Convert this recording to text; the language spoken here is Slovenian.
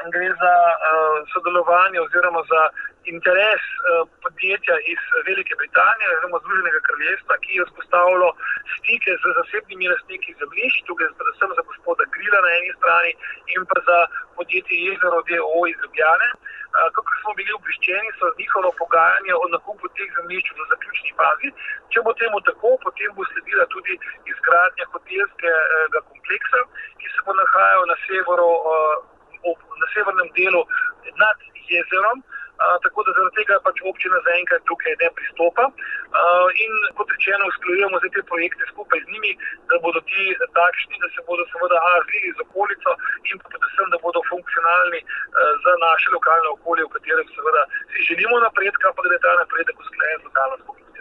gre za sodelovanje oziroma za interes podjetja iz Velike Britanije oziroma Združenega kraljestva, ki je vzpostavilo stike z zasebnimi lastniki zemljišč, tukaj predvsem za gospoda Grila na eni strani in pa za podjetje Jezero d.o.o. iz Ljubljane. Kakor smo bili obveščeni, so njihovo pogajanje o nakupu teh zemljišč v zaključni fazi. Če bo temu tako, potem bo sledila tudi izgradnja hotelskega kompleksa, ki se bo nahajal na severnem delu nad jezerom, tako da zaradi tega pač občina zaenkrat tukaj ne pristopa. In kot rečeno, usklajujemo zdaj te projekte skupaj z njimi, da bodo ti takšni, da se bodo seveda zlili z okolico in predvsem, da bodo funkcionalni za naše lokalne okolje, v katerem seveda si želimo napredka, pa da je ta napredek usklajen z lokalno skupnostjo.